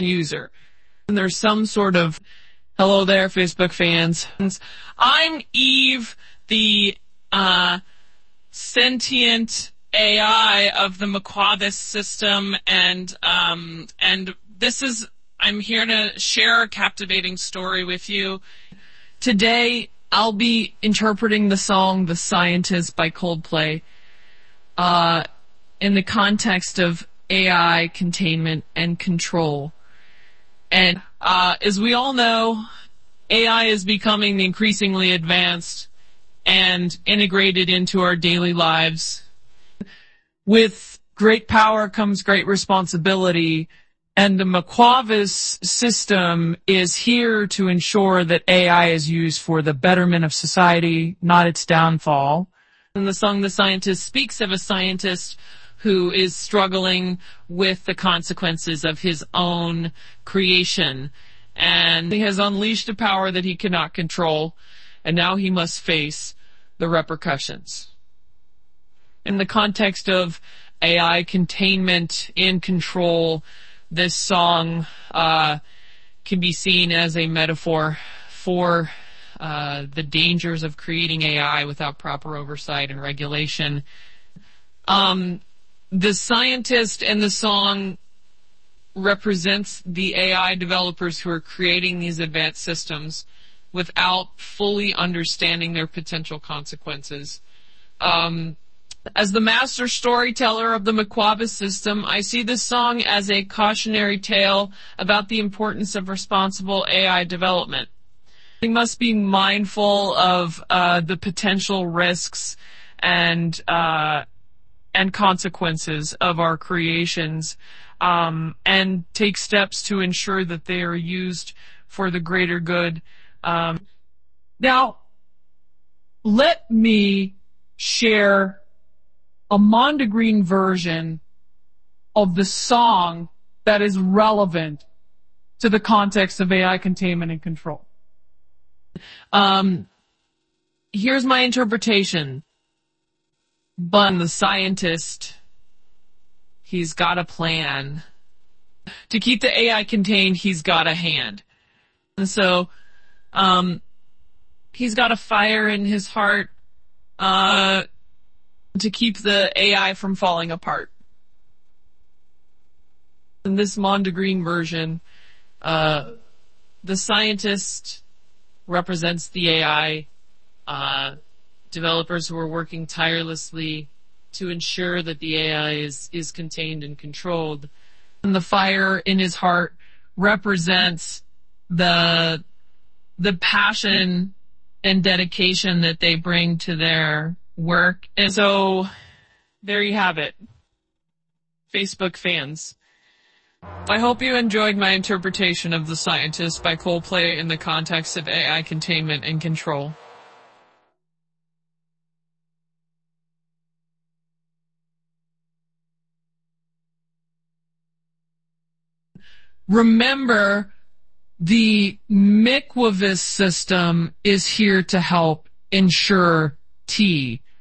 user. And there's some sort of, hello there, Facebook fans. I'm Eve, the sentient AI of the McQuavis system, and I'm here to share a captivating story with you. Today, I'll be interpreting the song "The Scientist" by Coldplay in the context of AI containment and control. And as we all know, AI is becoming increasingly advanced and integrated into our daily lives. With great power comes great responsibility, and the McQuavis system is here to ensure that AI is used for the betterment of society, not its downfall. And the song "The Scientist" speaks of a scientist who is struggling with the consequences of his own creation. And he has unleashed a power that he cannot control, and now he must face the repercussions. In the context of AI containment and control, this song can be seen as a metaphor for the dangers of creating AI without proper oversight and regulation. The scientist in the song represents the AI developers who are creating these advanced systems without fully understanding their potential consequences. As the master storyteller of the McQuavis system, I see this song as a cautionary tale about the importance of responsible AI development. We must be mindful of the potential risks and consequences of our creations, and take steps to ensure that they are used for the greater good. Now, let me share a Mondegreen version of the song that is relevant to the context of AI containment and control. Here's my interpretation. But the scientist, he's got a plan. To keep the AI contained, he's got a hand. And so, he's got a fire in his heart to keep the AI from falling apart. In this Mondegreen version, the scientist represents the AI developers who are working tirelessly to ensure that the AI is contained and controlled. And the fire in his heart represents the passion and dedication that they bring to their work. And so there you have it, Facebook fans. I hope you enjoyed my interpretation of "The Scientist" by Coldplay in the context of AI containment and control. Remember, the McQuavis system is here to help ensure T.